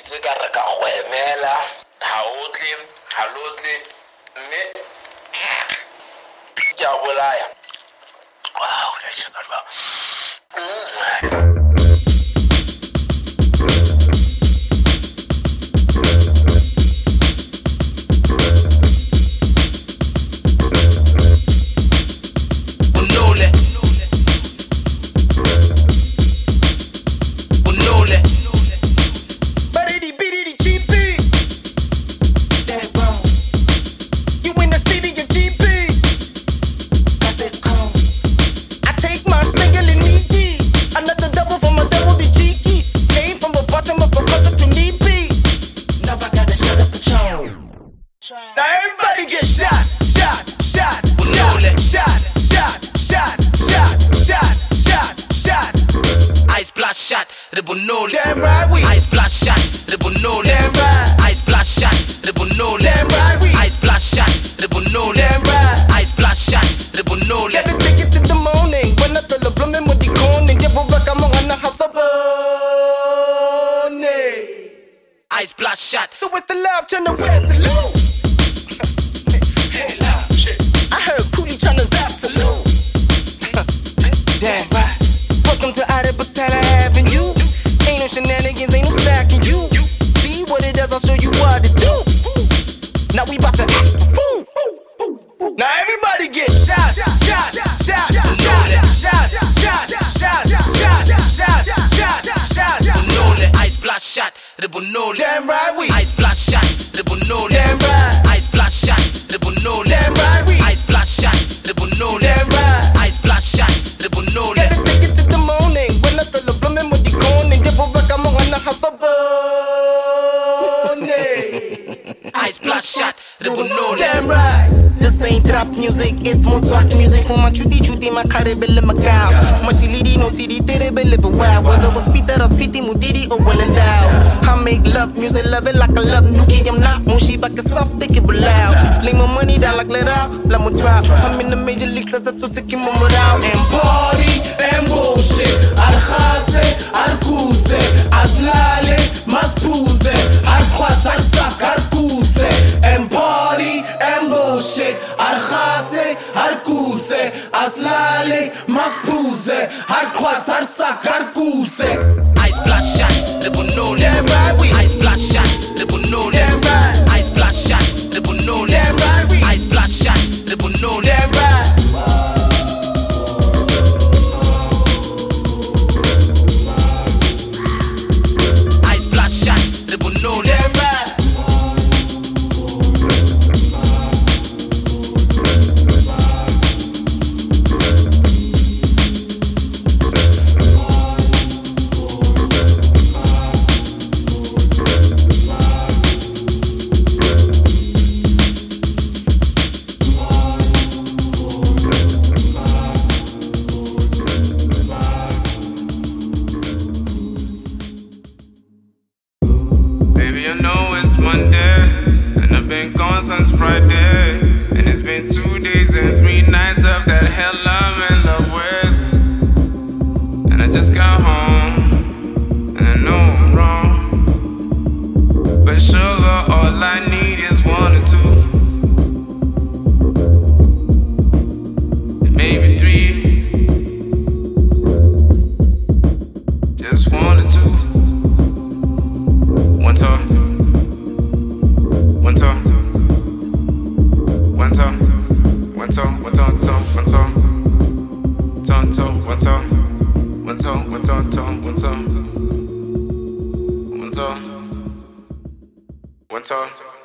tse ka re ka go emela ha lotle mme ke a bolaya. Wow, that's just not well. Now everybody get shot. Ice blast shot, Ribonole. Damn right we. Ice blast shot, Ribonole. Damn right. Ice blast shot, Ribonole. Damn right we. Ice blast shot, Ribonole. Damn right. Ice blast shot, Ribonole. Let me take it to the morning. When I feel a blooming with the corning, give a rock among on the house of Bonnie. Ice blast shot. So it's the love, turn the west, the low. Hey, loud shit. I heard Coolie tryna zap the low. Damn right. Welcome to Adibutana Avenue. Ain't no shenanigans, ain't no slacking you. See what it does, I'll show you what to do. Now we bout to act. Now everybody get shot. Ice blast shot, Ribonole. Damn right we. Ice blast shot, Ribonole. Damn right. Ice blast shot, Ribonole. Damn right we. Ice blast shot, Ribonole. Damn right. Ice blast shot, Ribonole. Let me take it to the morning. When I feel a blooming with the corning, give a rock among on the house of Bonnie. Ice blast shot, Ribonole. Damn right. This ain't trap music, it's more swag music. For my chuti, my caribbean Macau. My shilidi no CD, terrible live a while. Whether it was Peter or Spitty, Mudidi or well endowed. I make love music, love it like I love Nuki. I'm not mushy, but it's soft, take it loud. Lay my money down like let out, let me drop. I'm in the major leagues, let's take him out. And party, and bullshit. Arkhase, Arkuse, Aslale, Maspuse, Arkhwas, Arsak, Arkuse. And party, and bullshit. Arkhase, Arkuse, Aslale, Maspuse, Arkhwas, Arsak, Arkuse. Ice blast shot, Ribonole. Damn right we. Ice blast shot, Ribonole. Damn right. Ice blast shot, Ribonole. Damn right we. Ice blast shot, Ribonole. Damn right. Ice blast shot, Ribonole. Damn right. Baby, you know it's Monday, and I've been gone since Friday. And it's been 2 days and 3 nights of that hell I'm in love with. And I just got home, and I know I'm wrong. But sugar, all I need is 1 or 2. And maybe 3. Just 1 or 2. One talk, one talk, one talk, one talk, one talk, one talk, talk, talk, one talk, one talk, one talk, one talk, one talk, one talk.